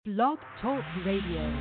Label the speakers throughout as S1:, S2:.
S1: Blog Talk Radio.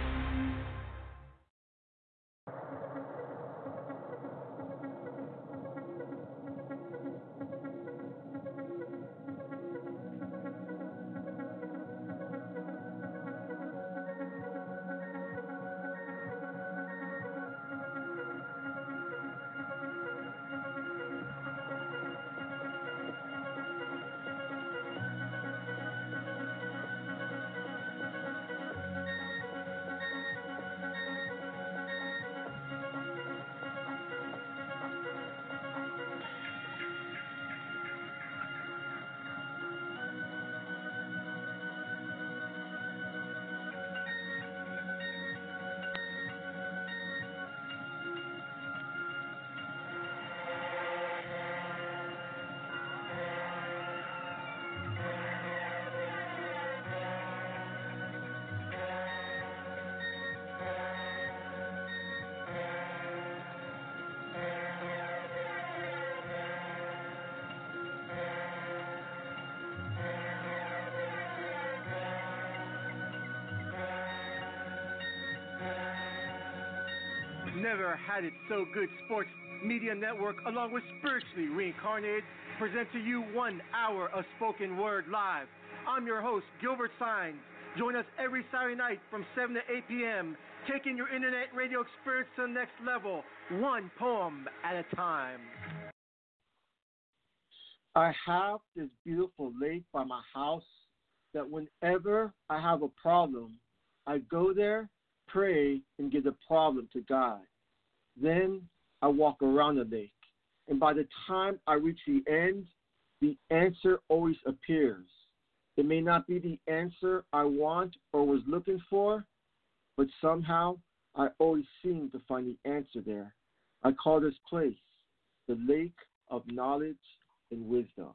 S2: Never had it so good. Sports Media Network, along with Spiritually Reincarnated, present to you 1 hour of spoken word live. I'm your host, Gilbert Sines. Join us every Saturday night from 7 to 8 p.m., taking your internet radio experience to the next level, one poem at a time.
S3: I have this beautiful lake by my house that whenever I have a problem, I go there, pray, and give the problem to God. Then I walk around the lake, and by the time I reach the end, the answer always appears. It may not be the answer I want or was looking for, but somehow I always seem to find the answer there. I call this place the lake of knowledge and wisdom.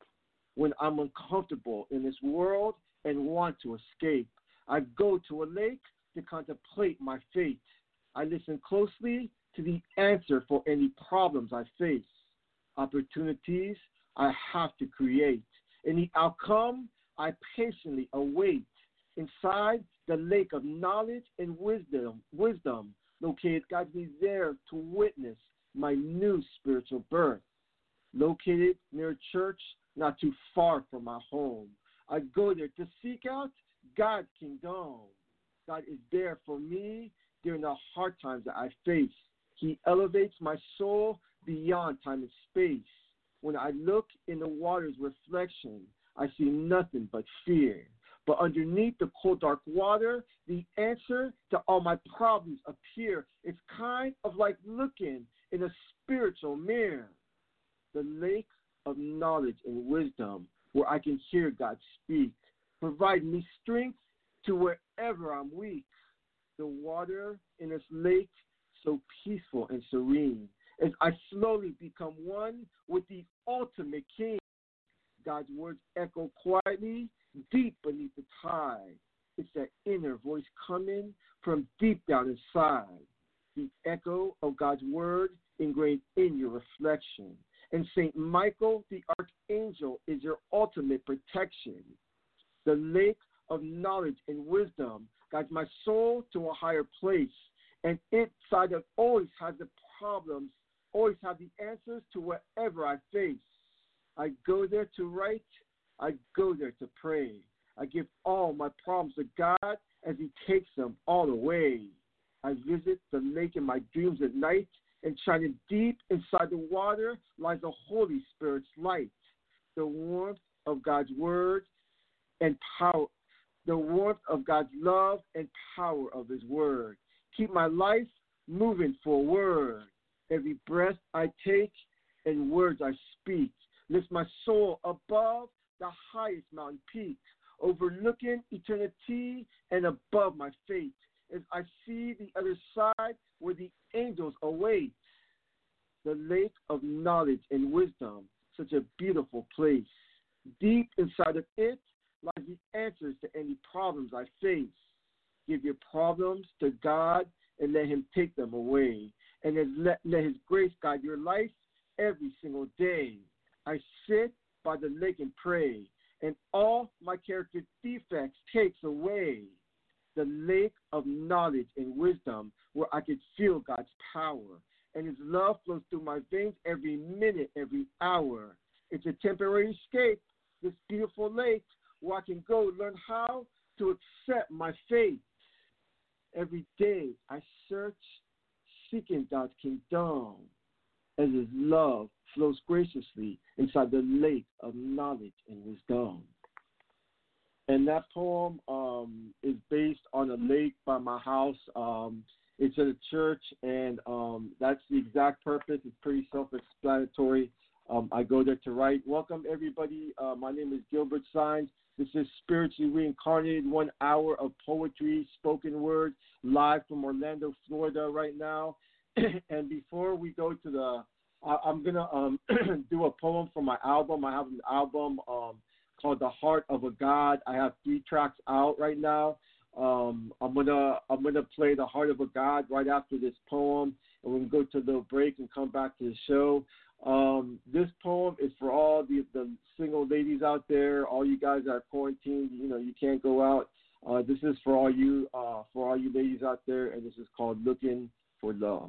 S3: When I'm uncomfortable in this world and want to escape, I go to a lake to contemplate my fate. I listen closely to the answer for any problems I face, opportunities I have to create. In the outcome, I patiently await. Inside the lake of knowledge and wisdom located guides me there to witness my new spiritual birth. Located near a church not too far from my home, I go there to seek out God's kingdom. God is there for me during the hard times that I face. He elevates my soul beyond time and space. When I look in the water's reflection, I see nothing but fear. But underneath the cold, dark water, the answer to all my problems appear. It's kind of like looking in a spiritual mirror. The lake of knowledge and wisdom where I can hear God speak. Provide me strength to wherever I'm weak. The water in this lake so peaceful and serene as I slowly become one with the ultimate king. God's words echo quietly deep beneath the tide. It's that inner voice coming from deep down inside. The echo of God's word ingrained in your reflection. And St. Michael, the archangel, is your ultimate protection. The lake of knowledge and wisdom guides my soul to a higher place. And inside it always has the problems, always have the answers to whatever I face. I go there to write. I go there to pray. I give all my problems to God as he takes them all away. I visit the lake in my dreams at night, and shining deep inside the water lies the Holy Spirit's light. The warmth of God's word and power, the warmth of God's love and power of his word. Keep my life moving forward. Every breath I take and words I speak lifts my soul above the highest mountain peak, overlooking eternity and above my fate, as I see the other side where the angels await. The lake of knowledge and wisdom, such a beautiful place. Deep inside of it lies the answers to any problems I face. Give your problems to God and let him take them away. And let his grace guide your life every single day. I sit by the lake and pray, and all my character defects takes away. the lake of knowledge and wisdom where I could feel God's power. And his love flows through my veins every minute, every hour. It's a temporary escape, this beautiful lake where I can go learn how to accept my faith. Every day I search, seeking God's kingdom as his love flows graciously inside the lake of knowledge and wisdom. And that poem is based on a lake by my house. It's at a church, and that's the exact purpose. It's pretty self-explanatory. I go there to write. Welcome, everybody. My name is Gilbert Sines. This is Spiritually Reincarnated, 1 hour of poetry, spoken word, live from Orlando, Florida right now. And before we go to I'm going to do a poem from my album. I have an album called The Heart of a God. I have 3 tracks out right now. I'm gonna play The Heart of a God right after this poem, and we can go to a little break and come back to the show. This poem is for all the single ladies out there, all you guys that are quarantined. You know, you can't go out. This is for all you ladies out there, and this is called Looking for Love.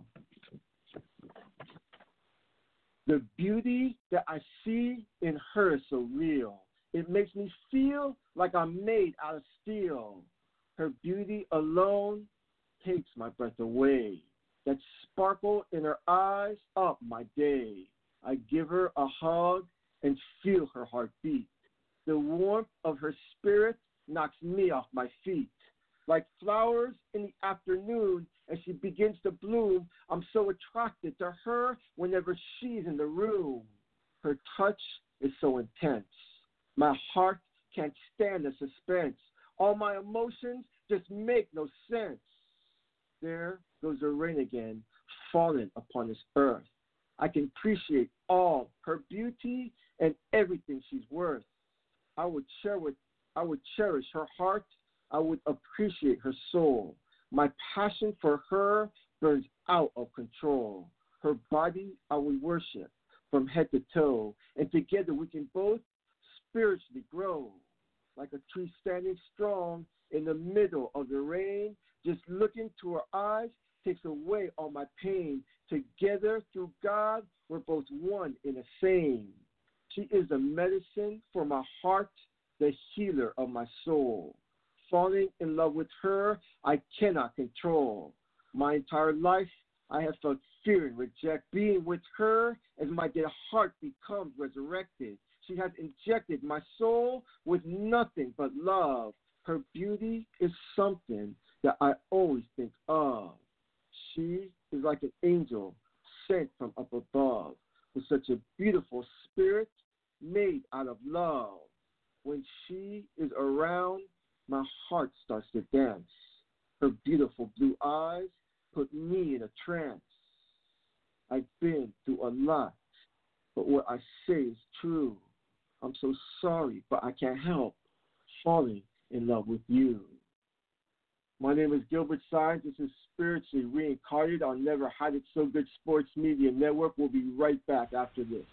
S3: The beauty that I see in her is so real. It makes me feel like I'm made out of steel. Her beauty alone takes my breath away. That sparkle in her eyes up my day. I give her a hug and feel her heart beat. The warmth of her spirit knocks me off my feet. Like flowers in the afternoon as she begins to bloom, I'm so attracted to her whenever she's in the room. Her touch is so intense. My heart can't stand the suspense. All my emotions just make no sense. There goes the rain again, falling upon this earth. I can appreciate all her beauty and everything she's worth. I would cherish her heart. I would appreciate her soul. My passion for her burns out of control. Her body I would worship from head to toe, and together we can both spiritually grow. Like a tree standing strong in the middle of the rain, just looking to her eyes takes away all my pain. Together through God, we're both one in the same. She is the medicine for my heart, the healer of my soul. Falling in love with her, I cannot control. My entire life, I have felt fear and reject. Being with her as my dead heart becomes resurrected. She has injected my soul with nothing but love. Her beauty is something that I always think of. She is like an angel sent from up above with such a beautiful spirit made out of love. When she is around, my heart starts to dance. Her beautiful blue eyes put me in a trance. I've been through a lot, but what I say is true. I'm so sorry, but I can't help falling in love with you. My name is Gilbert Sines. This is Spiritually Reincarnated on Never Had It So Good Sports Media Network. We'll be right back after this.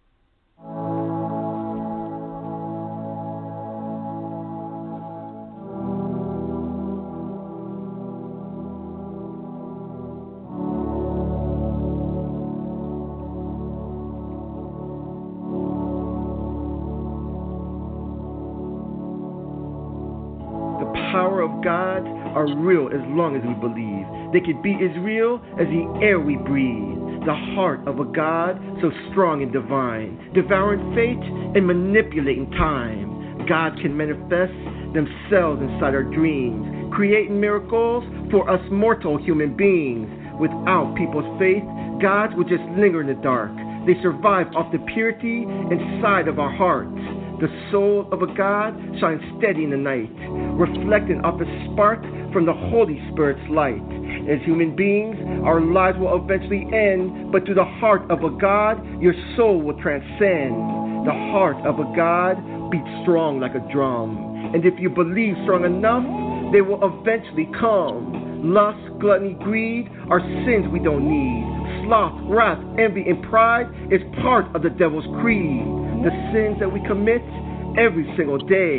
S2: Power of God are real as long as we believe. They could be as real as the air we breathe. The heart of a God so strong and divine, devouring fate and manipulating time. God can manifest themselves inside our dreams, creating miracles for us mortal human beings. Without people's faith, gods would just linger in the dark. They survive off the purity inside of our hearts. The soul of a God shines steady in the night, reflecting off a spark from the Holy Spirit's light. As human beings, our lives will eventually end, but through the heart of a God, your soul will transcend. The heart of a God beats strong like a drum, and if you believe strong enough, they will eventually come. Lust, gluttony, greed are sins we don't need. Sloth, wrath, envy, and pride is part of the devil's creed. The sins that we commit every single day.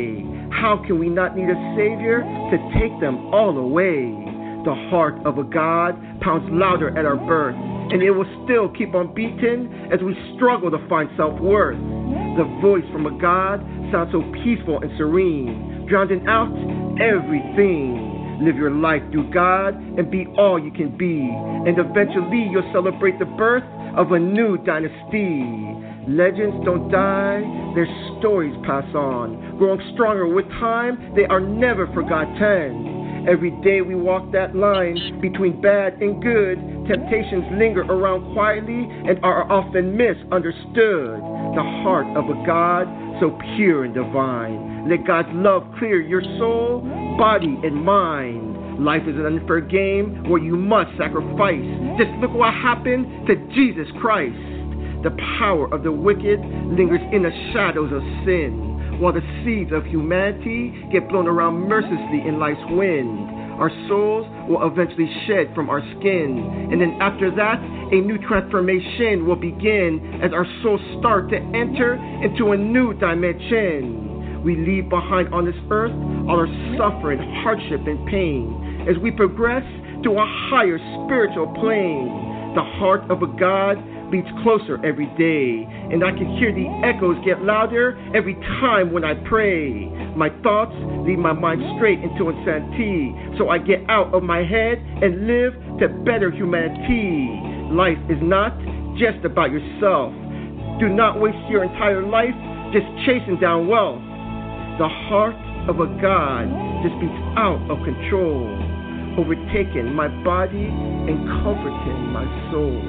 S2: How can we not need a Savior to take them all away? The heart of a God pounds louder at our birth, and it will still keep on beating as we struggle to find self-worth. The voice from a God sounds so peaceful and serene, drowning out everything. Live your life through God and be all you can be, and eventually you'll celebrate the birth of a new dynasty. Legends don't die, their stories pass on. Growing stronger with time, they are never forgotten. Every day we walk that line between bad and good. Temptations linger around quietly and are often misunderstood. The heart of a God so pure and divine. Let God's love clear your soul, body, and mind. Life is an unfair game where you must sacrifice. Just look what happened to Jesus Christ. The power of the wicked lingers in the shadows of sin, while the seeds of humanity get blown around mercilessly in life's wind. Our souls will eventually shed from our skin, and then after that, a new transformation will begin as our souls start to enter into a new dimension. We leave behind on this earth all our suffering, hardship, and pain as we progress to a higher spiritual plane. The heart of a God beats closer every day, and I can hear the echoes get louder every time when I pray. My thoughts lead my mind straight into insanity, so I get out of my head and live to better humanity. Life is not just about yourself. Do not waste your entire life just chasing down wealth. The heart of a God just beats out of control, overtaking my body and comforting my soul.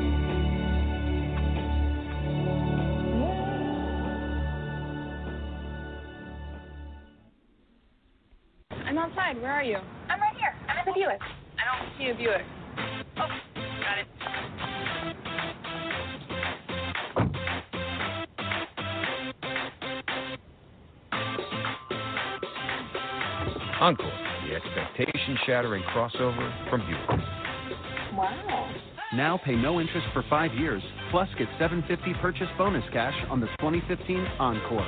S4: I'm outside. Where are you?
S5: I'm right here. I'm in the Buick.
S4: I don't see a Buick.
S5: Oh, got it.
S6: Encore, the expectation-shattering crossover from Buick.
S5: Wow.
S7: Now pay no interest for 5 years, plus get $750 purchase bonus cash on the 2015 Encore.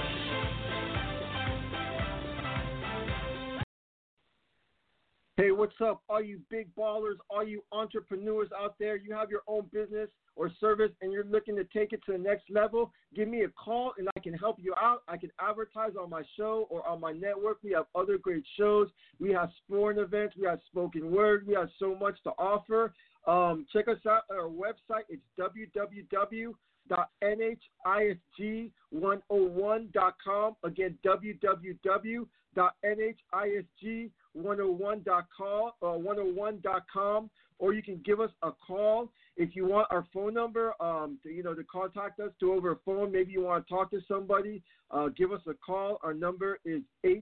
S3: Hey, what's up, all you big ballers, all you entrepreneurs out there? You have your own business or service and you're looking to take it to the next level? Give me a call and I can help you out. I can advertise on my show or on my network. We have other great shows. We have sporting events. We have spoken word. We have so much to offer. Check us out at our website. It's www.nhisg101.com. Again, www.nhisg101.com, or you can give us a call if you want our phone number. To contact us to over a phone. Maybe you want to talk to somebody. Give us a call. Our number is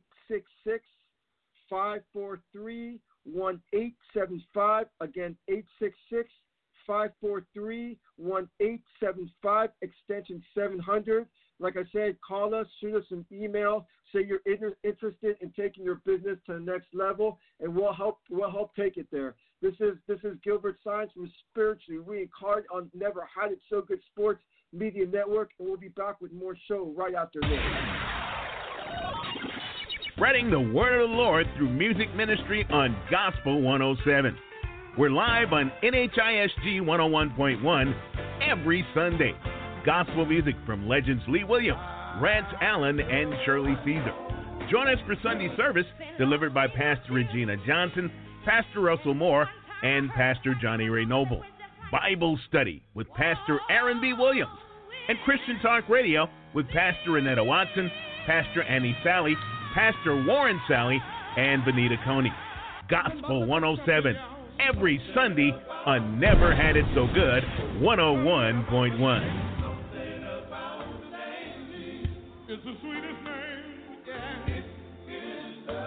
S3: 866-543-1875. Again, 866-543-1875, extension 700. Like I said, call us, shoot us an email, say you're interested in taking your business to the next level, and we'll help take it there. This is Gilbert Science from Spiritually Reincarnated on Never Had It So Good Sports Media Network, and we'll be back with more show right after this.
S8: Spreading the word of the Lord through music ministry on Gospel 107. We're live on NHISG 101.1 every Sunday. Gospel music from legends Lee Williams, Rance Allen, and Shirley Caesar. Join us for Sunday service delivered by Pastor Regina Johnson, Pastor Russell Moore, and Pastor Johnny Ray Noble. Bible study with Pastor Aaron B. Williams, and Christian Talk Radio with Pastor Renetta Watson, Pastor Annie Sally, Pastor Warren Sally, and Benita Coney. Gospel 107 every Sunday on Never Had It So Good 101.1.
S9: It's the sweetest name. Yeah. It is the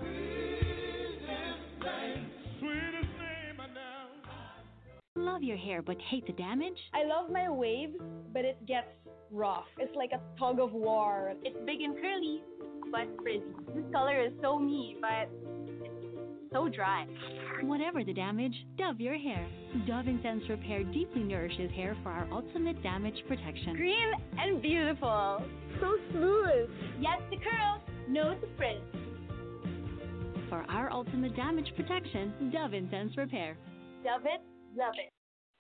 S9: sweetest name I know.
S1: Love your hair but hate the damage?
S4: I love my waves, but it gets rough. It's like a tug of war.
S5: It's big and curly, but frizzy. This color is so me, but it's so dry.
S1: Whatever the damage, Dove your hair. Dove Intense Repair deeply nourishes hair for our ultimate damage protection.
S5: Green and beautiful. So smooth. Yes to curls. No to Frizz.
S1: For our ultimate damage protection, Dove Incense Repair.
S5: Love it, love it.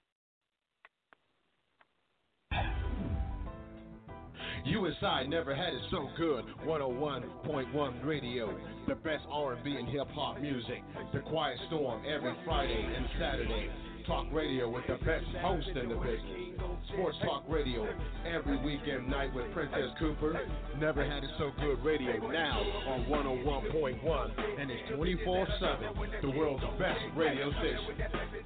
S10: USI never had it so good. 101.1 radio, the best R&B and hip hop music. The Quiet Storm every Friday and Saturday. Talk radio with the best host in the business. Sports Talk Radio every weekend night with Princess Cooper. Never had it so good radio now on 101.1, and it's 24/7. The world's best radio station.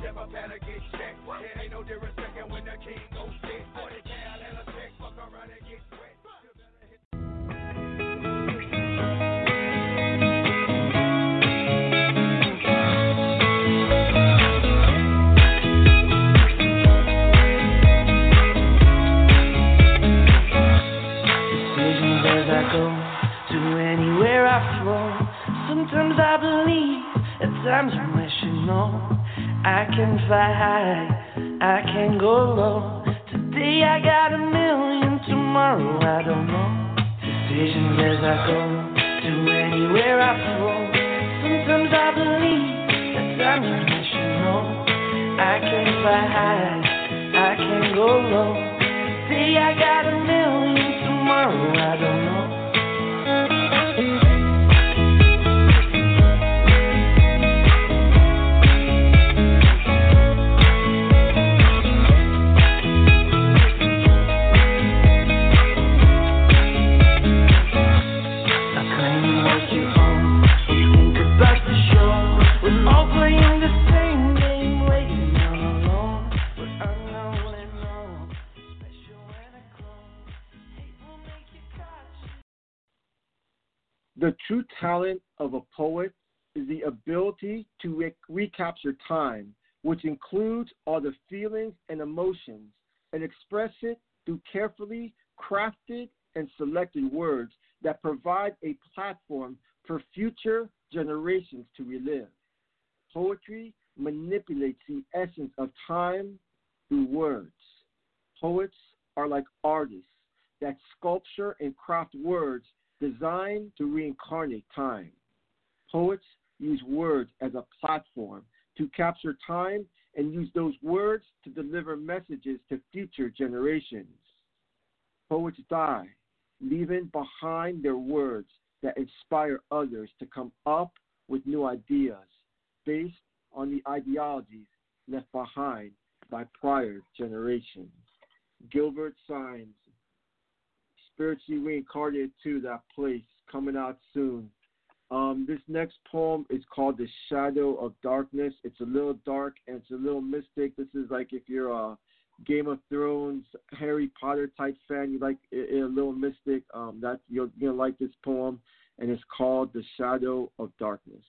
S11: Sometimes I believe, at times I wish you know I can fly high, I can go low. Today I got a million, tomorrow I don't know. Decisions as I go, to anywhere I flow. Sometimes I believe, at times I wish you know I can fly high, I can go low. Today I got a million, tomorrow I don't know.
S3: The true talent of a poet is the ability to recapture time, which includes all the feelings and emotions, and express it through carefully crafted and selected words that provide a platform for future generations to relive. Poetry manipulates the essence of time through words. Poets are like artists that sculpture and craft words designed to reincarnate time. Poets use words as a platform to capture time and use those words to deliver messages to future generations. Poets die, leaving behind their words that inspire others to come up with new ideas based on the ideologies left behind by prior generations. Gilbert Symes, Spiritually Reincarnated to That Place, coming out soon. This next poem is called The Shadow of Darkness. It's a little dark and it's a little mystic. This is like if you're a Game of Thrones, Harry Potter type fan, you like a little mystic, that you're going to like this poem, and it's called The Shadow of Darkness.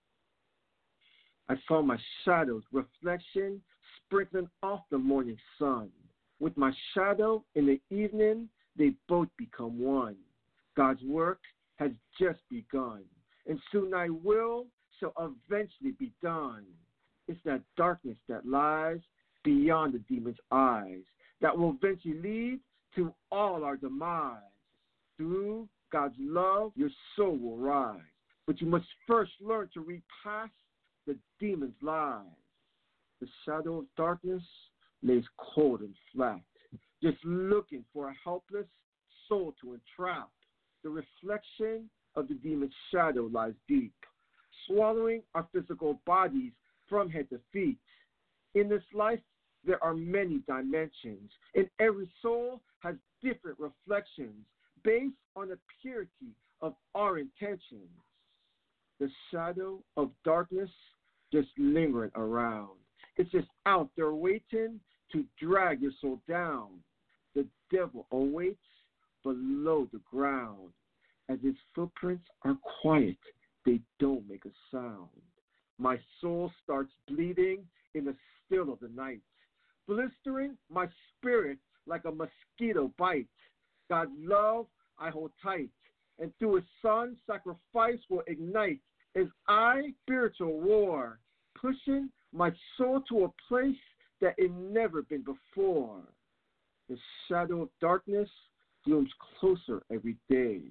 S3: I saw my shadow's reflection sprinkling off the morning sun. With my shadow in the evening, they both become one. God's work has just begun, and soon thy will shall eventually be done. It's that darkness that lies beyond the demon's eyes that will eventually lead to all our demise. Through God's love, your soul will rise, but you must first learn to read past the demon's lies. The shadow of darkness lays cold and flat, just looking for a helpless soul to entrap. The reflection of the demon's shadow lies deep, swallowing our physical bodies from head to feet. In this life, there are many dimensions, and every soul has different reflections based on the purity of our intentions. The shadow of darkness just lingering around. It's just out there waiting to drag your soul down. The devil awaits below the ground. As his footprints are quiet, they don't make a sound. My soul starts bleeding in the still of the night, blistering my spirit like a mosquito bite. God's love I hold tight, and through his son's sacrifice will ignite as I spiritual war, pushing my soul to a place that it never been before. The shadow of darkness looms closer every day,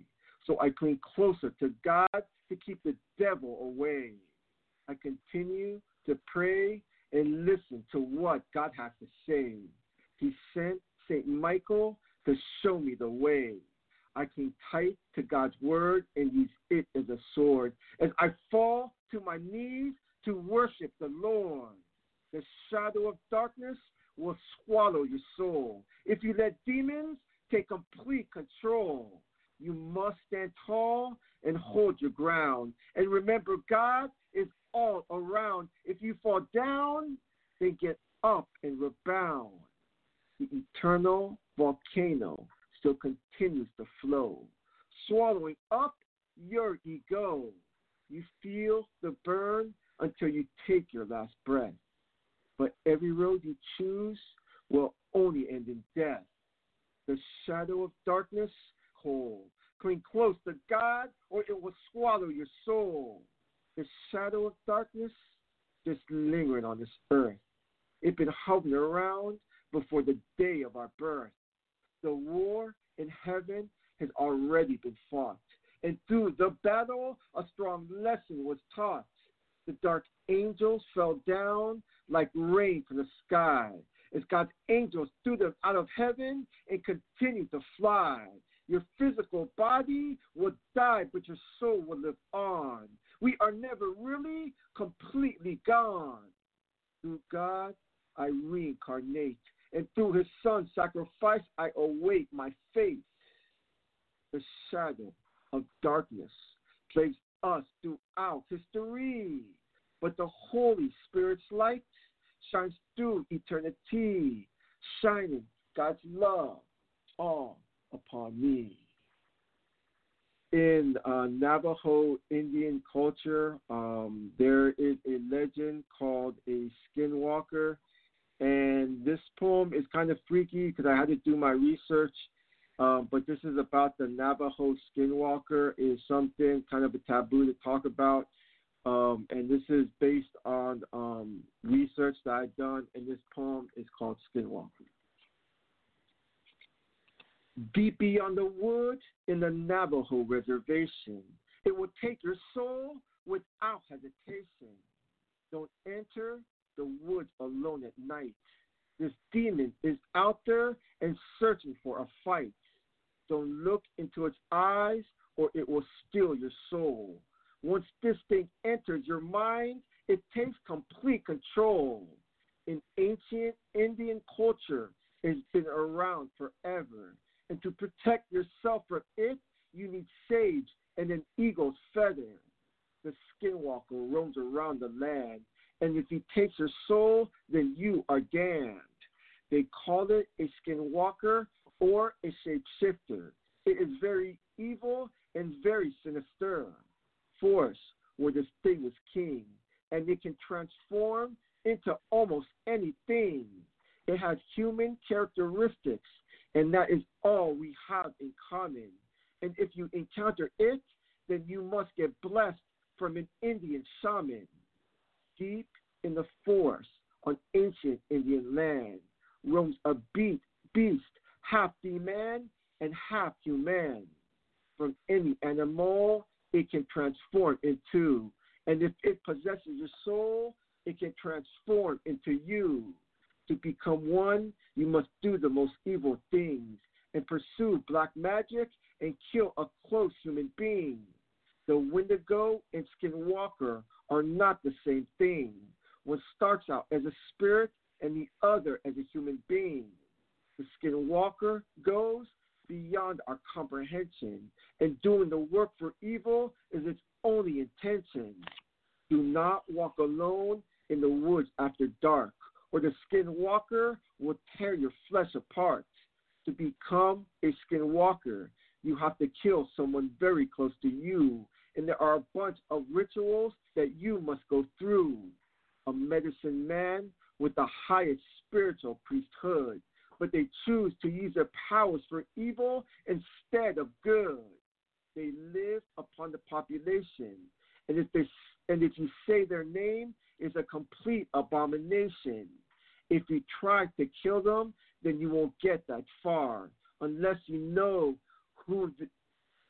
S3: So I cling closer to God to keep the devil away. I continue to pray and listen to what God has to say. He sent St. Michael to show me the way. I cling tight to God's word and use it as a sword as I fall to my knees to worship the Lord. The shadow of darkness will swallow your soul. If you let demons take complete control, you must stand tall and hold your ground. And remember, God is all around. If you fall down, then get up and rebound. The eternal volcano still continues to flow, swallowing up your ego. You feel the burn until you take your last breath. But every road you choose will only end in death. The shadow of darkness, cold. Cling close to God, or it will swallow your soul. The shadow of darkness just lingering on this earth. It's been hovering around before the day of our birth. The war in heaven has already been fought, and through the battle, a strong lesson was taught. The dark angels fell down like rain from the sky, as God's angels threw them out of heaven and continued to fly. Your physical body will die, but your soul will live on. We are never really completely gone. Through God, I reincarnate, and through his son's sacrifice, I await my fate. The shadow of darkness plagues us throughout history, but the Holy Spirit's light shines through eternity, shining God's love all upon me. In Navajo Indian culture, there is a legend called a skinwalker, and this poem is kind of freaky because I had to do my research, but this is about the Navajo skinwalker. Is something kind of a taboo to talk about, and this is based on research that I've done, and this poem is called Skinwalker. Deep beyond the wood in the Navajo reservation, it will take your soul without hesitation. Don't enter the woods alone at night. This demon is out there and searching for a fight. Don't look into its eyes or it will steal your soul. Once this thing enters your mind, it takes complete control. In ancient Indian culture, it's been around forever. And to protect yourself from it, you need sage and an eagle's feather. The skinwalker roams around the land, and if he takes your soul, then you are damned. They call it a skinwalker or a shapeshifter. It is very evil and very sinister force where this thing is king, and it can transform into almost anything. It has human characteristics, and that is all we have in common. And if you encounter it, then you must get blessed from an Indian shaman. Deep in the forest on ancient Indian land roams a beast, half demon and half human. From any animal, it can transform into. And if it possesses your soul, it can transform into you. To become one, you must do the most evil things and pursue black magic and kill a close human being. The Wendigo and Skinwalker are not the same thing. One starts out as a spirit and the other as a human being. The Skinwalker goes beyond our comprehension, and doing the work for evil is its only intention. Do not walk alone in the woods after dark, or the skinwalker will tear your flesh apart. To become a skinwalker, you have to kill someone very close to you, and there are a bunch of rituals that you must go through. A medicine man with the highest spiritual priesthood, but they choose to use their powers for evil instead of good. They live upon the population, and if you say their name, it's a complete abomination. If you try to kill them, then you won't get that far unless you know who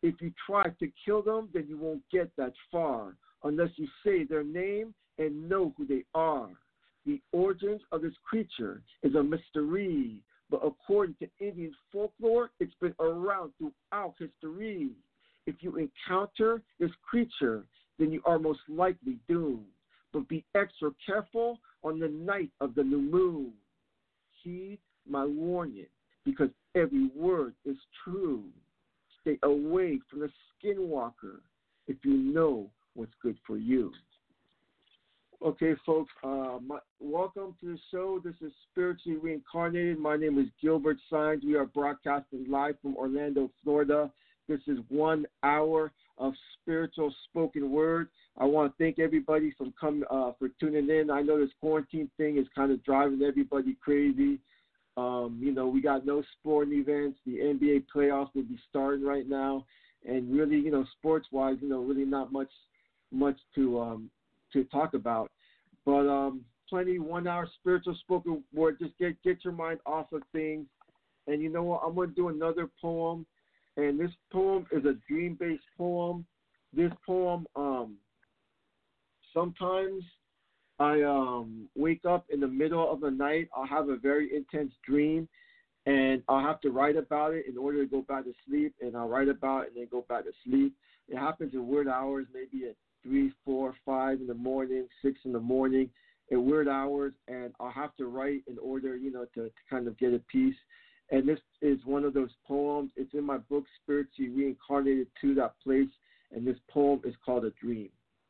S3: If you try to kill them, then you won't get that far unless you say their name and know who they are. The origins of this creature is a mystery, but according to Indian folklore, it's been around throughout history. If you encounter this creature, then you are most likely doomed. But be extra careful on the night of the new moon. Heed my warning, because every word is true. Stay away from the skinwalker if you know what's good for you. Okay, folks, welcome to the show. This is Spiritually Reincarnated. My name is Gilbert Sines. We are broadcasting live from Orlando, Florida. This is 1 hour of spiritual spoken word. I want to thank everybody for tuning in. I know this quarantine thing is kind of driving everybody crazy. We got no sporting events. The NBA playoffs will be starting right now, and really, sports-wise, really not much to talk about. But plenty 1 hour spiritual spoken word. Just get your mind off of things. And you know what? I'm going to do another poem. And this poem is a dream-based poem. This poem, sometimes I wake up in the middle of the night. I'll have a very intense dream, and I'll have to write about it in order to go back to sleep. And I'll write about it and then go back to sleep. It happens in weird hours, maybe at 3, 4, 5 in the morning, 6 in the morning, at weird hours. And I'll have to write in order, to kind of get a piece. And this is one of those poems. It's in my book, Spiritually Reincarnated to That Place. And this poem is called A Dream.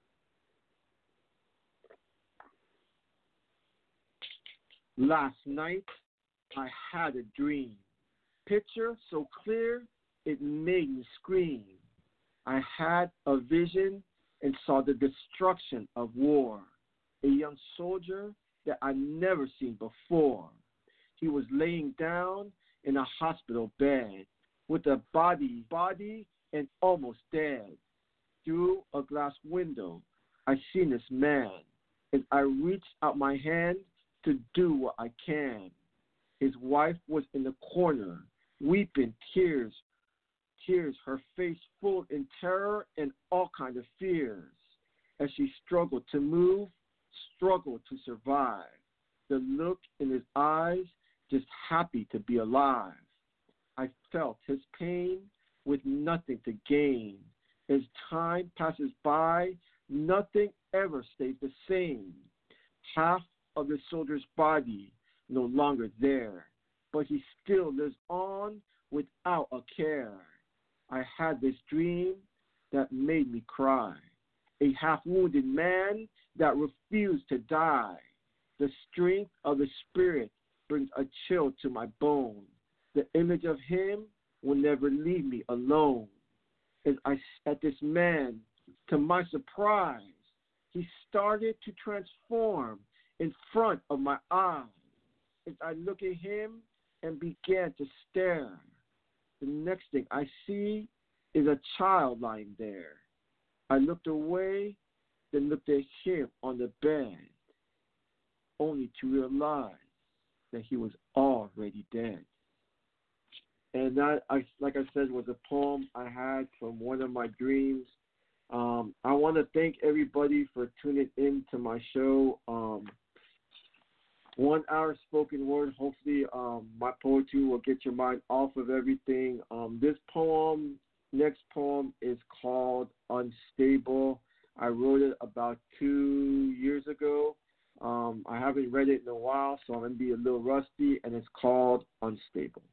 S3: Last night, I had a dream. Picture so clear, it made me scream. I had a vision and saw the destruction of war. A young soldier that I'd never seen before. He was laying down in a hospital bed with a body and almost dead. Through a glass window, I seen this man, and I reached out my hand to do what I can. His wife was in the corner, weeping tears, her face full in terror and all kinds of fears, as she struggled to move, struggled to survive. The look in his eyes, just happy to be alive. I felt his pain with nothing to gain. As time passes by, nothing ever stays the same. Half of the soldier's body no longer there, but he still lives on without a care. I had this dream that made me cry. A half-wounded man that refused to die. The strength of the spirit brings a chill to my bones. The image of him will never leave me alone. As I at this man, to my surprise, he started to transform in front of my eyes. As I look at him and began to stare, the next thing I see is a child lying there. I looked away, then looked at him on the bed, only to realize that he was already dead. And that, like I said, was a poem I had from one of my dreams. I want to thank everybody for tuning in to my show. 1 hour spoken word. Hopefully, my poetry will get your mind off of everything. This poem, next poem, is called Unstable. I wrote it about 2 years ago. I haven't read it in a while, so I'm going to be a little rusty, and it's called Unstable.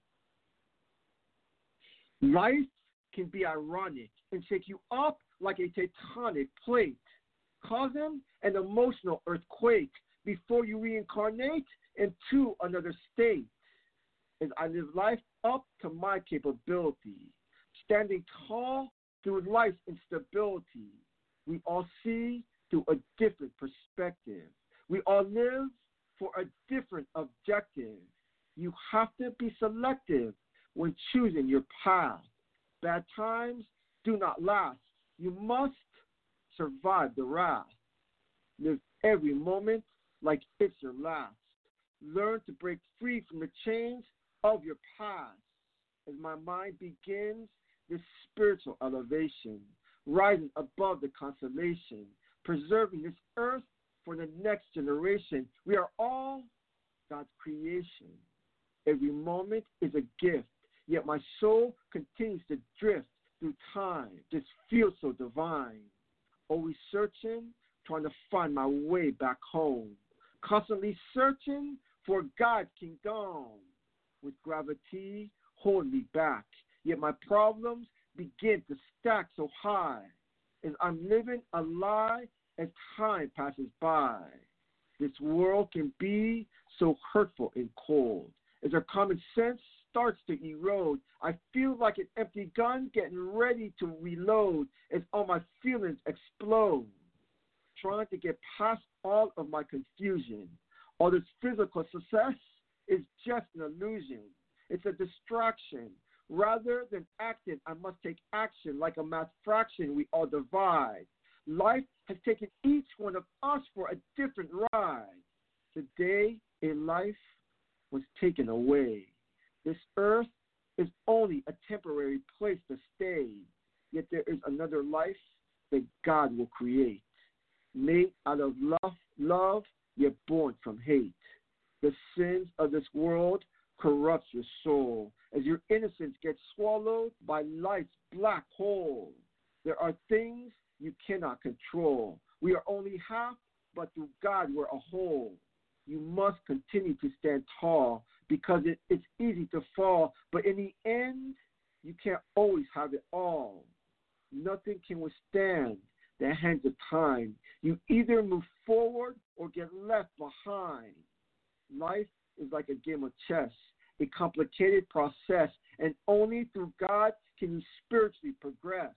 S3: Life can be ironic and shake you up like a tectonic plate, causing an emotional earthquake before you reincarnate into another state. As I live life up to my capability, standing tall through life's instability, we all see through a different perspective. We all live for a different objective. You have to be selective when choosing your path. Bad times do not last. You must survive the wrath. Live every moment like it's your last. Learn to break free from the chains of your past. As my mind begins this spiritual elevation, rising above the constellation, preserving this earth for the next generation. We are all God's creation. Every moment is a gift, yet my soul continues to drift through time. This feels so divine. Always searching, trying to find my way back home. Constantly searching for God's kingdom. With gravity holding me back, yet my problems begin to stack so high as I'm living a lie as time passes by. This world can be so hurtful and cold. As our common sense starts to erode, I feel like an empty gun getting ready to reload as all my feelings explode. Trying to get past all of my confusion. All this physical success is just an illusion. It's a distraction. Rather than acting, I must take action like a math fraction we all divide. Life has taken each one of us for a different ride. Today, a life was taken away. This earth is only a temporary place to stay, yet there is another life that God will create, made out of love, yet born from hate. The sins of this world corrupts your soul as your innocence gets swallowed by life's black hole. There are things you cannot control. We are only half, but through God we're a whole. You must continue to stand tall because it's easy to fall, but in the end, you can't always have it all. Nothing can withstand the hands of time. You either move forward or get left behind. Life is like a game of chess, a complicated process, and only through God can you spiritually progress.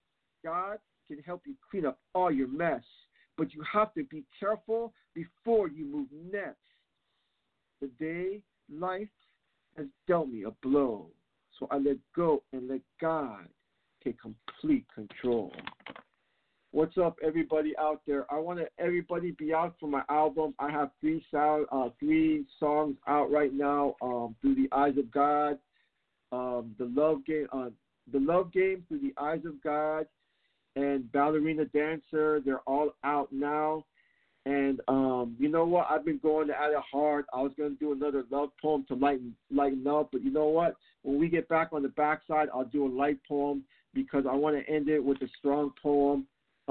S3: God can help you clean up all your mess, but you have to be careful before you move next. Today, life has dealt me a blow, so I let go and let God take complete control. What's up, everybody out there? I want everybody be out for my album. I have three songs out right now. Through the Eyes of God, the Love Game, Through the Eyes of God, and Ballerina Dancer. They're all out now. And you know what? I've been going at it hard. I was going to do another love poem to lighten up, but you know what? When we get back on the backside, I'll do a light poem because I want to end it with a strong poem.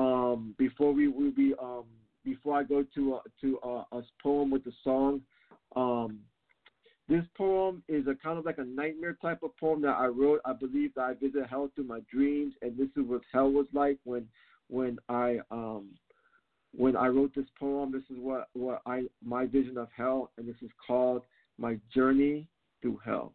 S3: Before I go to a poem with the song, this poem is a kind of like a nightmare type of poem that I wrote. I believe that I visit hell through my dreams, and this is what hell was like when I wrote this poem. This is my vision of hell, and this is called My Journey Through Hell.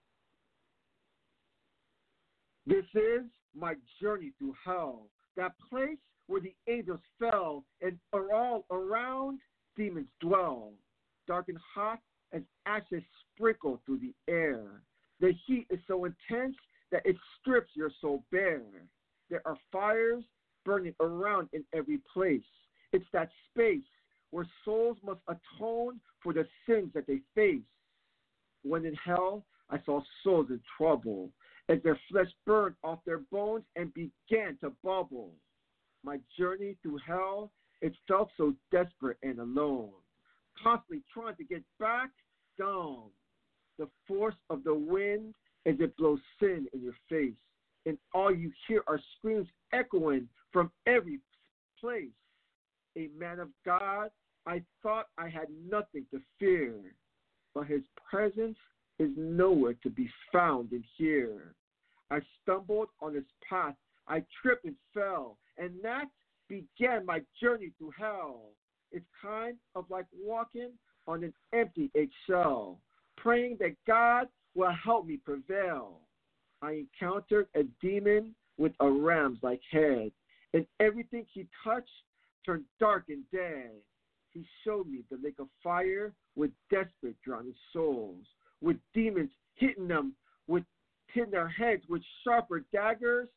S3: This is my journey through hell, that place where the angels fell and are all around demons dwell. Dark and hot as ashes sprinkle through the air. The heat is so intense that it strips your soul bare. There are fires burning around in every place. It's that space where souls must atone for the sins that they face. When in hell, I saw souls in trouble as their flesh burned off their bones and began to bubble. My journey through hell, it felt so desperate and alone, constantly trying to get back down. The force of the wind as it blows sin in your face, and all you hear are screams echoing from every place. A man of God, I thought I had nothing to fear, but his presence is nowhere to be found in here. I stumbled on his path, I tripped and fell, and that began my journey through hell. It's kind of like walking on an empty eggshell, praying that God will help me prevail. I encountered a demon with a ram's-like head, and everything he touched turned dark and dead. He showed me the lake of fire with desperate, drowning souls, with demons hitting their heads with sharper daggers,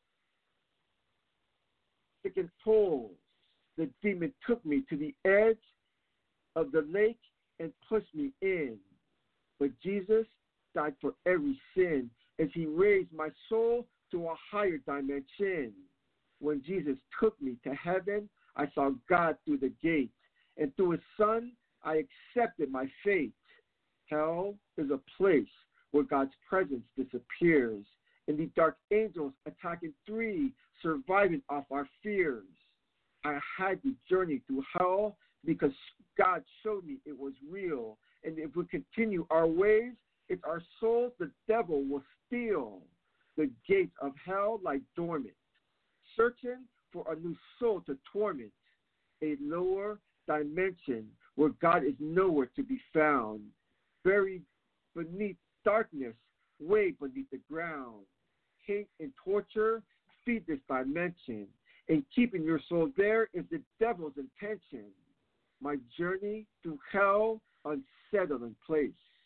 S3: sticking poles. The demon took me to the edge of the lake and pushed me in. But Jesus died for every sin as he raised my soul to a higher dimension. When Jesus took me to heaven, I saw God through the gate, and through his Son, I accepted my fate. Hell is a place where God's presence disappears, and the dark angels attacking 3, surviving off our fears. I had to journey through hell because God showed me it was real, and if we continue our ways, it's our souls the devil will steal. The gates of hell lie dormant, searching for a new soul to torment, a lower dimension where God is nowhere to be found, buried beneath darkness, way beneath the ground. Hate and torture feed this dimension, and keeping your soul there is the devil's intention. My journey through hell, unsettling place,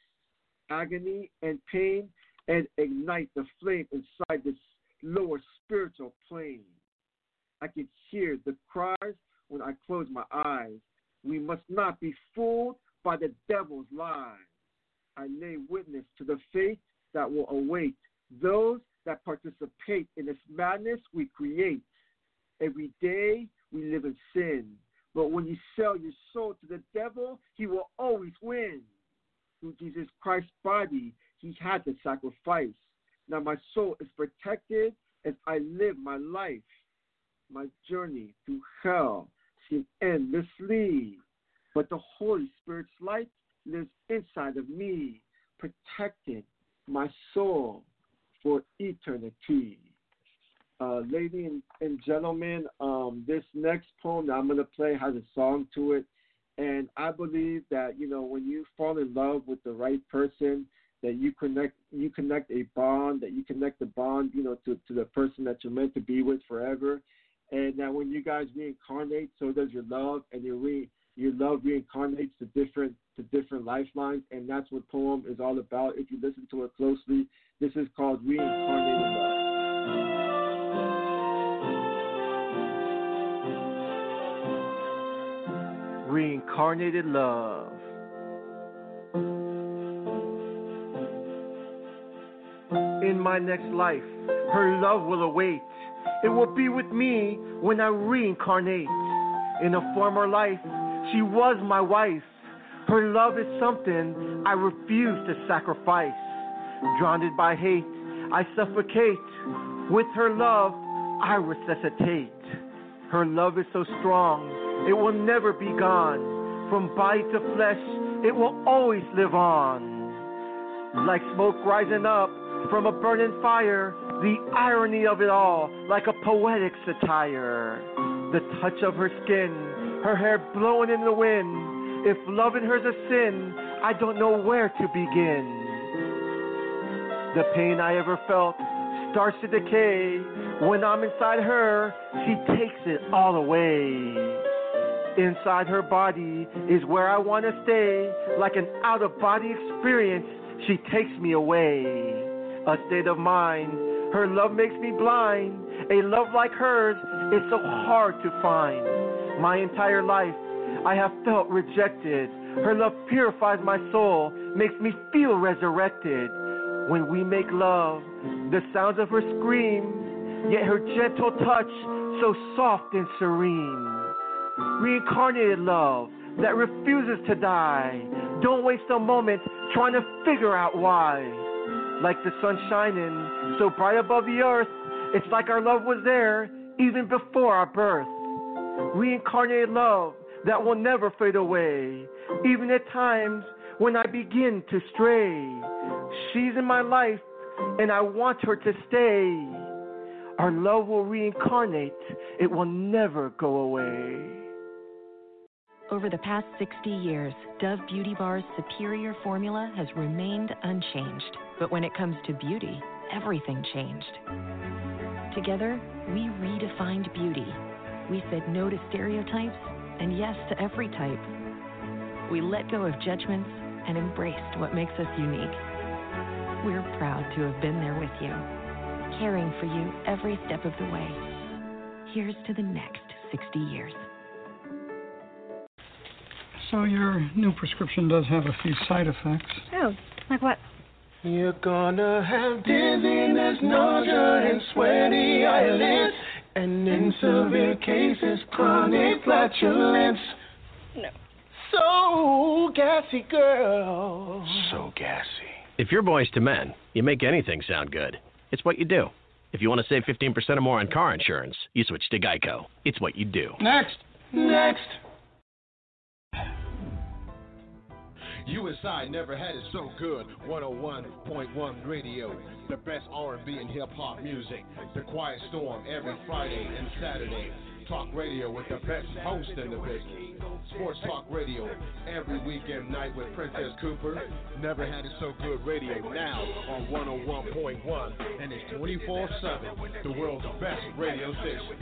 S3: agony and pain, and ignite the flame inside this lower spiritual plane. I can hear the cries when I close my eyes. We must not be fooled by the devil's lies. I lay witness to the fate that will await those that participate in this madness we create. Every day we live in sin, but when you sell your soul to the devil, he will always win. Through Jesus Christ's body, he had to sacrifice. Now my soul is protected as I live my life. My journey through hell seems endlessly, but the Holy Spirit's light lives inside of me, protecting my soul for eternity. Ladies and gentlemen, this next poem that I'm going to play has a song to it, and I believe that, when you fall in love with the right person, that you connect a bond, that you connect the bond, to the person that you're meant to be with forever, and that when you guys reincarnate, so does your love, and your love reincarnates to different lifelines, and that's what poem is all about. If you listen to it closely, this is called Reincarnated Love. Reincarnated love. In my next life, her love will await. It will be with me when I reincarnate. In a former life, she was my wife. Her love is something I refuse to sacrifice. Drowned by hate, I suffocate. With her love, I resuscitate. Her love is so strong, it will never be gone. From body to flesh, it will always live on. Like smoke rising up from a burning fire, the irony of it all, like a poetic satire. The touch of her skin, her hair blowing in the wind. If loving her's a sin, I don't know where to begin. The pain I ever felt starts to decay. When I'm inside her, she takes it all away. Inside her body is where I want to stay. Like an out-of-body experience, she takes me away. A state of mind, her love makes me blind. A love like hers is so hard to find. My entire life, I have felt rejected. Her love purifies my soul, makes me feel resurrected. When we make love, the sounds of her scream, yet her gentle touch, so soft and serene. Reincarnated love that refuses to die. Don't waste a moment trying to figure out why. Like the sun shining so bright above the earth, it's like our love was there even before our birth. Reincarnated love that will never fade away, even at times when I begin to stray. She's in my life and I want her to stay. Our love will reincarnate, it will never go away.
S12: Over the past 60 years, Dove Beauty Bar's superior formula has remained unchanged. But when it comes to beauty, everything changed. Together, we redefined beauty. We said no to stereotypes and yes to every type. We let go of judgments and embraced what makes us unique. We're proud to have been there with you, caring for you every step of the way. Here's to the next 60 years.
S13: So your new prescription does have a few side effects.
S14: Oh, like what?
S13: You're gonna have dizziness, nausea, and sweaty eyelids, and in severe cases, chronic flatulence.
S4: No.
S13: So gassy, girl.
S14: So gassy. If you're Boys to Men, you make anything sound good. It's what you do. If you want to save 15% or more on car insurance, you switch to Geico. It's what you do.
S13: Next.
S10: USI never had it so good. 101.1 radio, the best R&B and hip hop music. The Quiet Storm every Friday and Saturday. Talk radio with the best host in the business. Sports Talk Radio every weekend night with Princess Cooper. Never had it so good radio now on 101.1, and it's 24/7. The world's best radio station.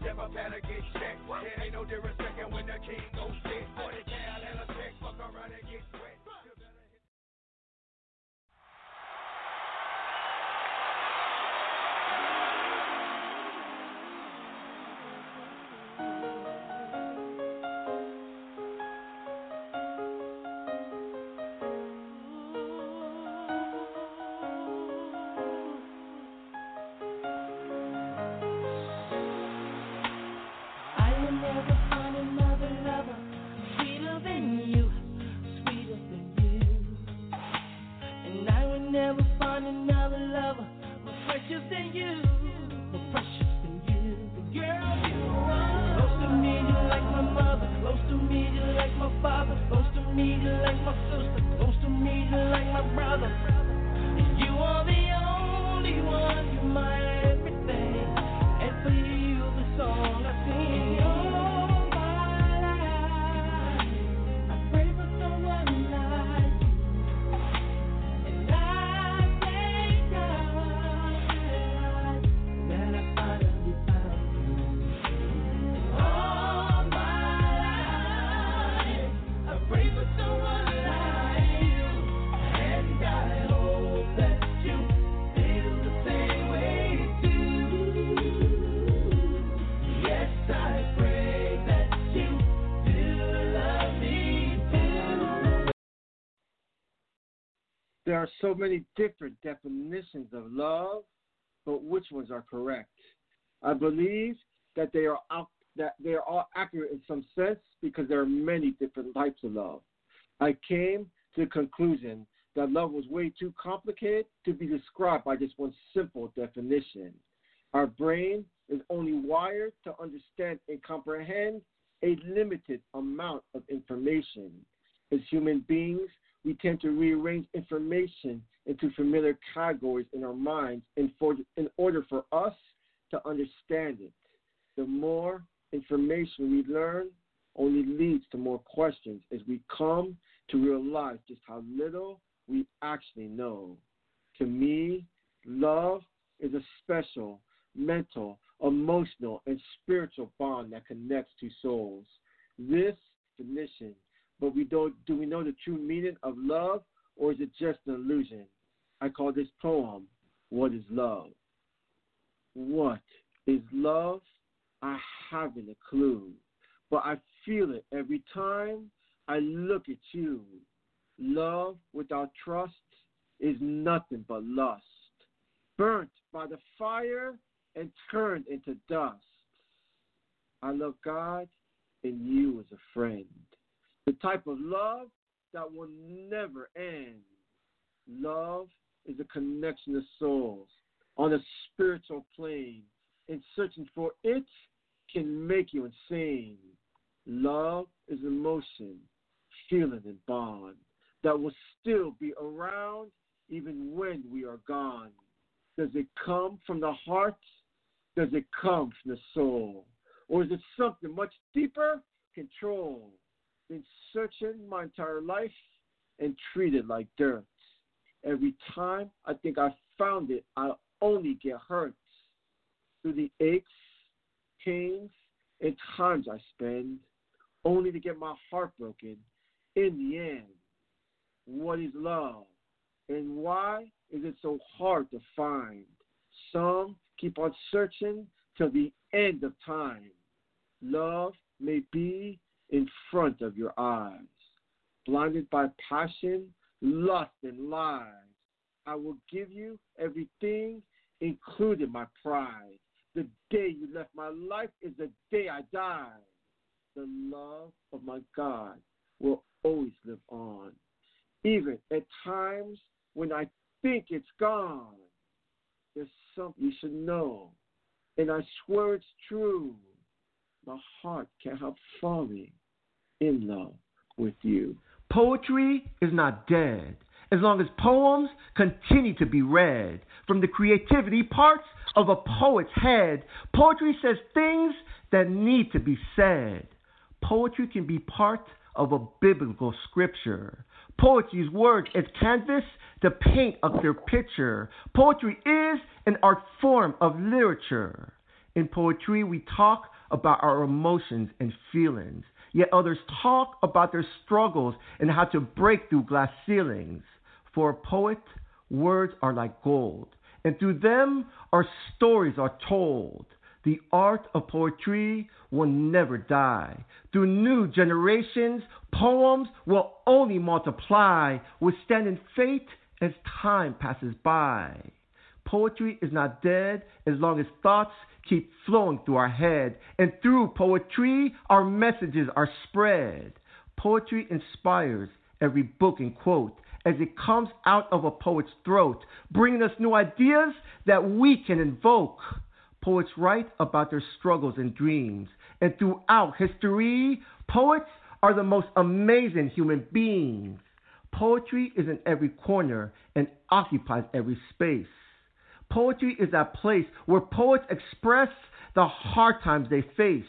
S3: There are so many different definitions of love, but which ones are correct? I believe that they are all accurate in some sense because there are many different types of love. I came to the conclusion that love was way too complicated to be described by just one simple definition. Our brain is only wired to understand and comprehend a limited amount of information. As human beings, we tend to rearrange information into familiar categories in our minds in order for us to understand it. The more information we learn only leads to more questions as we come to realize just how little we actually know. To me, love is a special, mental, emotional, and spiritual bond that connects two souls. This definition, but do we know the true meaning of love, or is it just an illusion? I call this poem, What is Love? What is love? I haven't a clue, but I feel it every time I look at you. Love without trust is nothing but lust, burnt by the fire and turned into dust. I love God and you as a friend. The type of love that will never end. Love is a connection of souls on a spiritual plane, and searching for it can make you insane. Love is emotion, feeling, and bond that will still be around even when we are gone. Does it come from the heart? Does it come from the soul? Or is it something much deeper? Control. Been searching my entire life and treated like dirt. Every time I think I found it, I only get hurt. Through the aches, pains, and times I spend, only to get my heart broken in the end. What is love? And why is it so hard to find? Some keep on searching till the end of time. Love may be in front of your eyes, blinded by passion, lust, and lies. I will give you everything, including my pride. The day you left my life is the day I died. The love of my God will always live on, even at times when I think it's gone. There's something you should know, and I swear it's true. My heart can't help falling in love with you.
S15: Poetry is not dead as long as poems continue to be read. From the creativity parts of a poet's head, poetry says things that need to be said. Poetry can be part of a biblical scripture. Poets use words as canvas to paint a clear picture. Poetry is an art form of literature. In poetry, we talk about our emotions and feelings, yet others talk about their struggles and how to break through glass ceilings. For a poet, words are like gold, and through them our stories are told. The art of poetry will never die. Through new generations, poems will only multiply, withstanding fate as time passes by. Poetry is not dead as long as thoughts keep flowing through our head, and through poetry our messages are spread. Poetry inspires every book and quote as it comes out of a poet's throat, bringing us new ideas that we can invoke. Poets write about their struggles and dreams, and throughout history, poets are the most amazing human beings. Poetry is in every corner and occupies every space. Poetry is that place where poets express the hard times they face.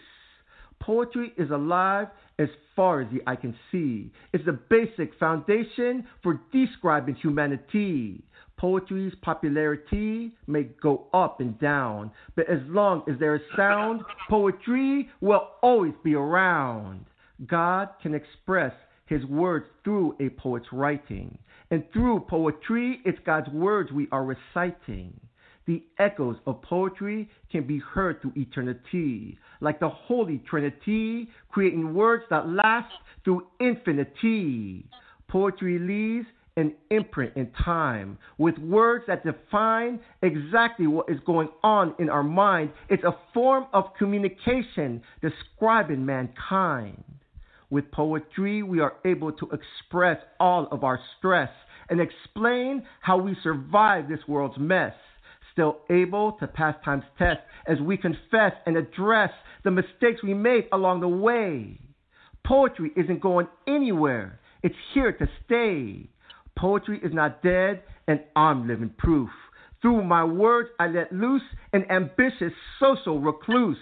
S15: Poetry is alive as far as the eye can see. It's the basic foundation for describing humanity. Poetry's popularity may go up and down, but as long as there is sound, poetry will always be around. God can express his words through a poet's writing, and through poetry, it's God's words we are reciting. The echoes of poetry can be heard through eternity, like the Holy Trinity, creating words that last through infinity. Poetry leaves an imprint in time, with words that define exactly what is going on in our mind. It's a form of communication describing mankind. With poetry, we are able to express all of our stress and explain how we survive this world's mess. Still able to pass time's test as we confess and address the mistakes we made along the way. Poetry isn't going anywhere. It's here to stay. Poetry is not dead, and I'm living proof. Through my words, I let loose an ambitious social recluse.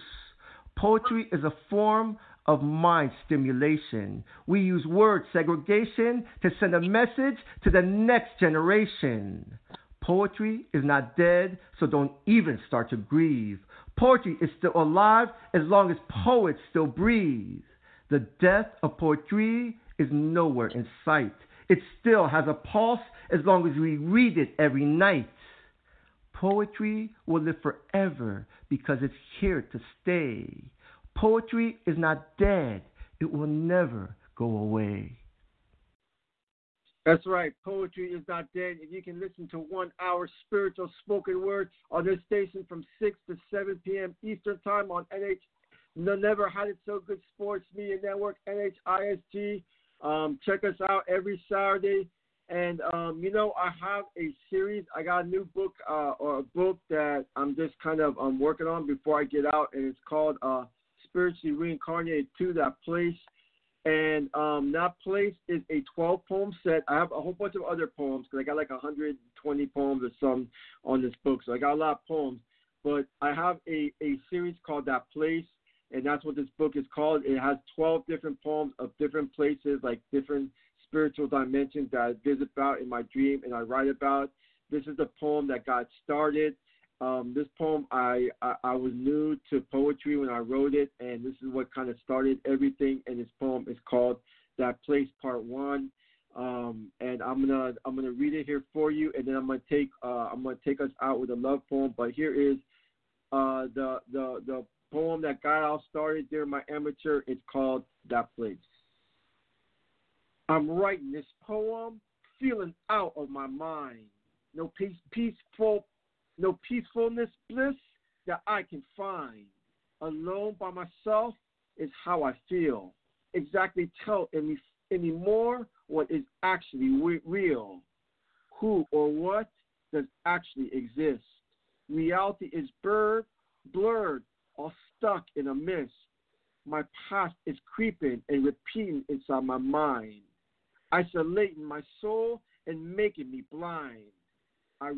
S15: Poetry is a form of mind stimulation. We use word segregation to send a message to the next generation. Poetry is not dead, so don't even start to grieve. Poetry is still alive as long as poets still breathe. The death of poetry is nowhere in sight. It still has a pulse as long as we read it every night. Poetry will live forever because it's here to stay. Poetry is not dead. It will never go away.
S3: That's right. Poetry is not dead. And you can listen to 1 hour spiritual spoken word on this station from 6 to 7 p.m. Eastern Time on The Never Had It So Good Sports Media Network, NHISG. Check us out every Saturday. And, I have a series. I got a new book or a book that I'm just kind of working on before I get out. And it's called Spiritually Reincarnated to That Place. And that place is a 12-poem set. I have a whole bunch of other poems because I got like 120 poems or some on this book. So I got a lot of poems. But I have a series called That Place, and that's what this book is called. It has 12 different poems of different places, like different spiritual dimensions that I visit about in my dream and I write about. This is the poem that got started. This poem, I was new to poetry when I wrote it, and this is what kind of started everything. And this poem is called That Place Part 1. And I'm gonna read it here for you, and then I'm gonna take us out with a love poem. But here is the poem that got all started during my amateur. It's called That Place. I'm writing this poem, feeling out of my mind. no no peacefulness, bliss that I can find. Alone by myself is how I feel. Exactly tell anymore what is actually real. Who or what does actually exist. Reality is blurred, or stuck in a mist. My past is creeping and repeating inside my mind, isolating my soul and making me blind. I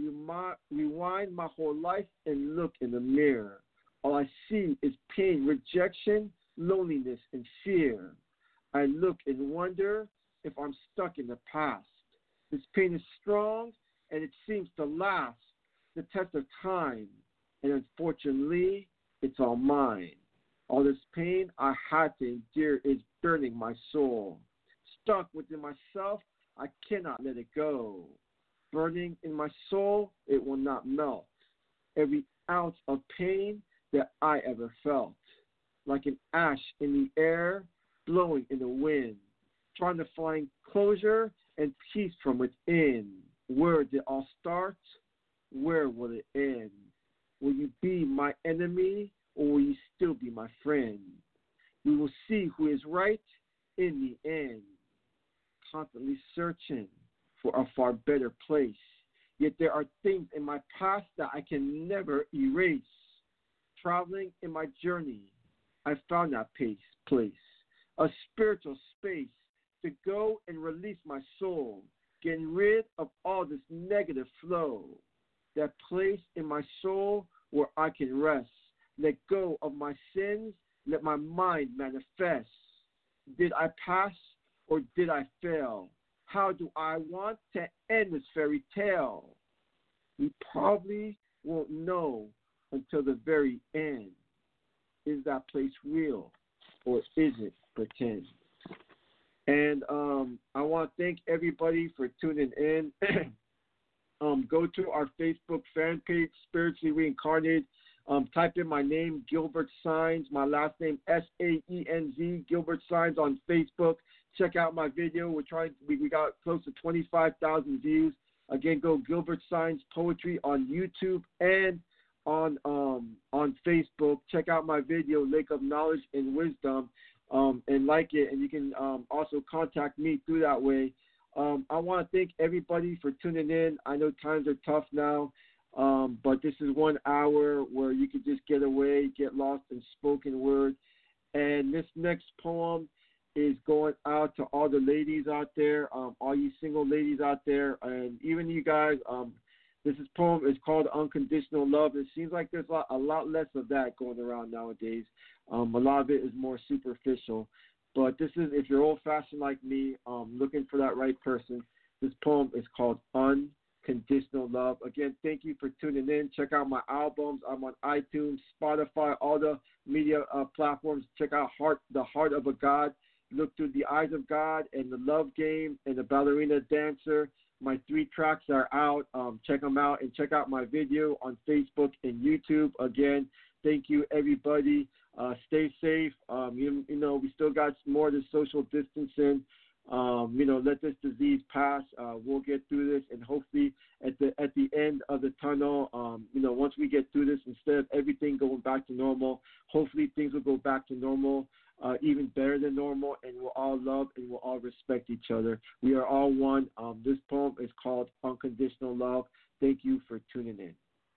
S3: rewind my whole life and look in the mirror. All I see is pain, rejection, loneliness, and fear. I look and wonder if I'm stuck in the past. This pain is strong, and it seems to last the test of time. And unfortunately, it's all mine. All this pain I had to endure is burning my soul. Stuck within myself, I cannot let it go. Burning in my soul, it will not melt. Every ounce of pain that I ever felt, like an ash in the air, blowing in the wind, trying to find closure and peace from within. Where did it all start? Where will it end? Will you be my enemy, or will you still be my friend? We will see who is right in the end. Constantly searching for a far better place. Yet there are things in my past that I can never erase. Traveling in my journey, I found that place, a spiritual space to go and release my soul, getting rid of all this negative flow. That place in my soul where I can rest, let go of my sins, let my mind manifest. Did I pass or did I fail? How do I want to end this fairy tale? We probably won't know until the very end. Is that place real or is it pretend? And I want to thank everybody for tuning in. Go to our Facebook fan page, Spiritually Reincarnated. Type in my name, Gilbert Signs, my last name, S-A-E-N-Z, Gilbert Signs on Facebook. Check out my video. We got close to 25,000 views. Again, go Gilbert Signs Poetry on YouTube and on Facebook. Check out my video, Lake of Knowledge and Wisdom, and like it. And you can also contact me through that way. I want to thank everybody for tuning in. I know times are tough now, but this is 1 hour where you can just get away, get lost in spoken word. And this next poem is going out to all the ladies out there, all you single ladies out there, and even you guys. This poem is called Unconditional Love. It seems like there's a lot less of that going around nowadays. A lot of it is more superficial. But this is, if you're old-fashioned like me, looking for that right person, this poem is called Unconditional Love. Again, thank you for tuning in. Check out my albums. I'm on iTunes, Spotify, all the media platforms. Check out The Heart of a God. Look through The Eyes of God and The Love Game and The Ballerina Dancer. My 3 tracks are out. Check them out and check out my video on Facebook and YouTube. Again, thank you, everybody. Stay safe. You know, we still got more of the social distancing. Let this disease pass. We'll get through this, and hopefully at the end of the tunnel, once we get through this, instead of everything going back to normal, hopefully things will go back to normal, even better than normal, and we'll all love and we'll all respect each other. We are all one. This poem is called Unconditional Love. Thank you for tuning in.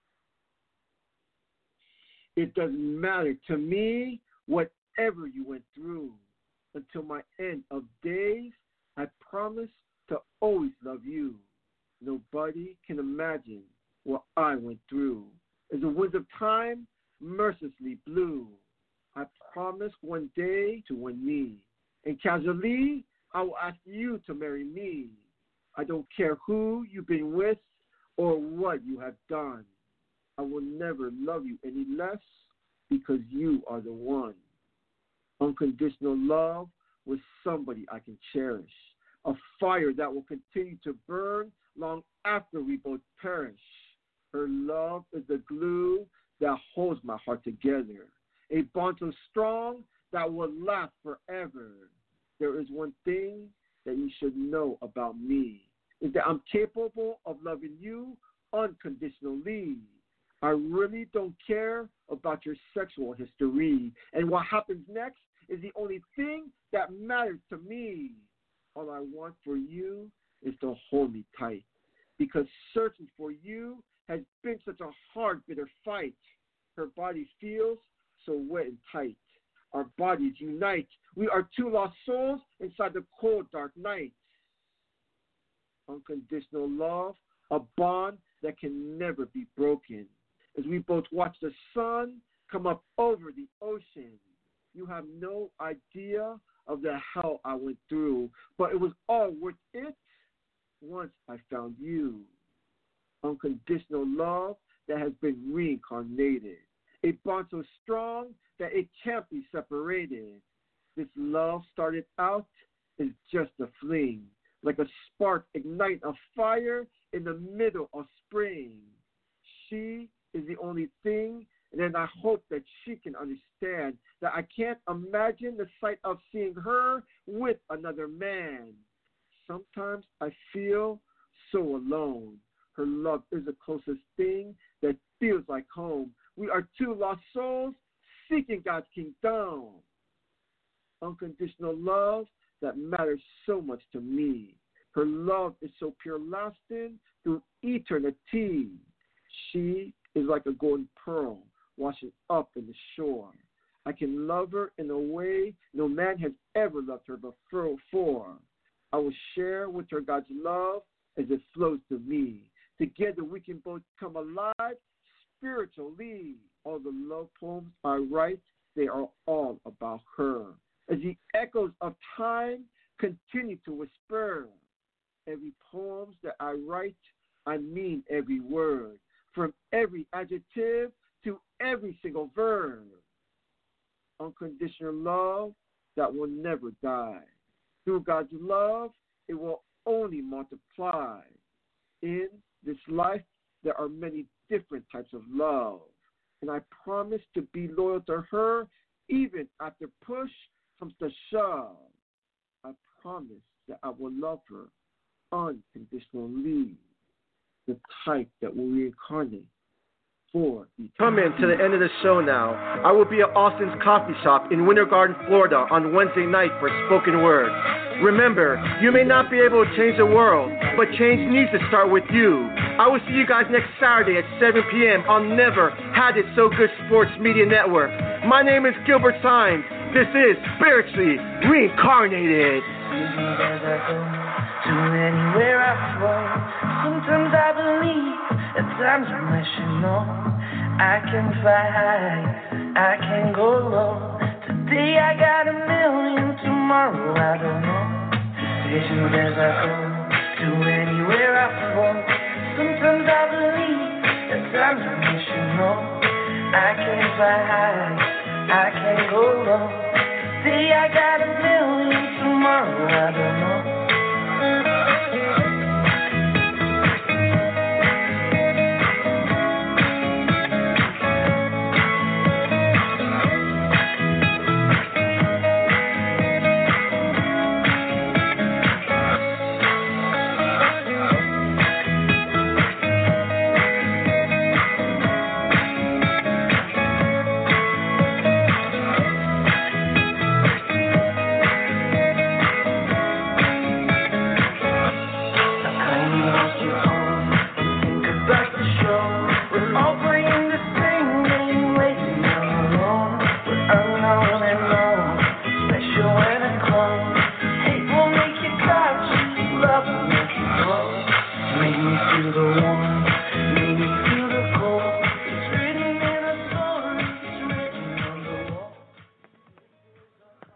S3: It doesn't matter to me whatever you went through. Until my end of days, I promise to always love you. Nobody can imagine what I went through. As the winds of time mercilessly blew, I promise one day to win me. And casually, I will ask you to marry me. I don't care who you've been with or what you have done. I will never love you any less because you are the one. Unconditional love with somebody I can cherish. A fire that will continue to burn long after we both perish. Her love is the glue that holds my heart together. A bond so strong that will last forever. There is one thing that you should know about me. is that I'm capable of loving you unconditionally. I really don't care about your sexual history. And what happens next is the only thing that matters to me. All I want for you is to hold me tight, because searching for you has been such a hard, bitter fight. Her body feels so wet and tight. Our bodies unite. We are two lost souls inside the cold, dark night. Unconditional love, a bond that can never be broken. As we both watch the sun come up over the ocean, you have no idea of the hell I went through, but it was all worth it once I found you. Unconditional love that has been reincarnated. A bond so strong that it can't be separated. This love started out as just a fling, like a spark ignite a fire in the middle of spring. She is the only thing, and then I hope that she can understand that I can't imagine the sight of seeing her with another man. Sometimes I feel so alone. Her love is the closest thing that feels like home. We are two lost souls seeking God's kingdom. Unconditional love that matters so much to me. Her love is so pure, lasting through eternity. She is like a golden pearl washing up in the shore. I can love her in a way no man has ever loved her before. I will share with her God's love as it flows to me. Together we can both come alive spiritually. All the love poems I write, they are all about her. As the echoes of time continue to whisper, every poem that I write, I mean every word, from every adjective to every single verb. Unconditional love that will never die. Through God's love, it will only multiply. In this life, there are many different types of love, and I promise to be loyal to her even after push comes to shove. I promise that I will love her unconditionally, the type that will reincarnate for eternity.
S15: Coming to the end of the show now, I will be at Austin's Coffee Shop in Winter Garden, Florida on Wednesday night for spoken word. Remember, you may not be able to change the world, but change needs to start with you. I will see you guys next Saturday at 7 p.m. on Never Had It So Good Sports Media Network. My name is Gilbert Symes. This is Spiritually Reincarnated.
S11: To anywhere I fall, sometimes I believe, at times I wish you know. I can fly high, I can go low. Today I got a million, tomorrow I don't know. Visions as I go, to anywhere I fall. Sometimes I believe, at times I wish you know. I can fly high, I can go low. Today I got a million, tomorrow I don't know.